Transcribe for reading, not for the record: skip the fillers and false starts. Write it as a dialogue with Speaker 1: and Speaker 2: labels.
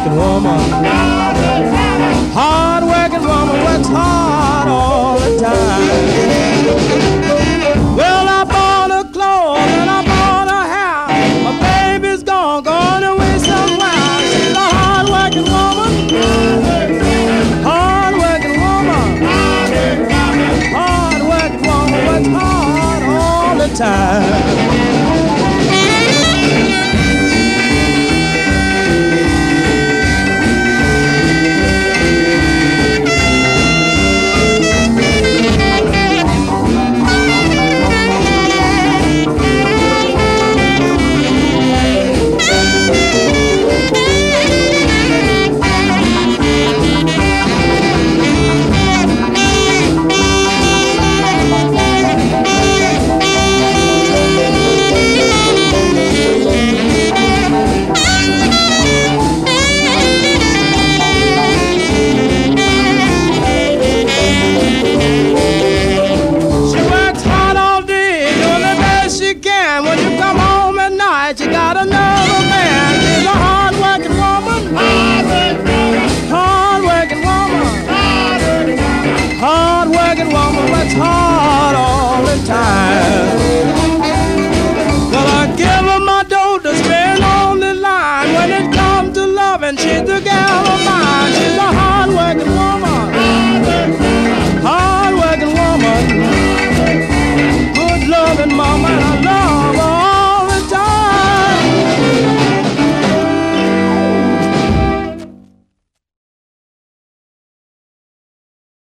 Speaker 1: working woman. Hard working woman works hard all the time. Well, I bought her clothes and I bought her hair. My baby's gone away somewhere. She's a hard working woman. Hard working woman. Hard working woman works hard all the time. You got another man. She's a hard-working woman. Hard-working woman. Hard-working woman works hard all the time. Well, I give her my dough to spend on the line. When it comes to loving, she's the gal of mine.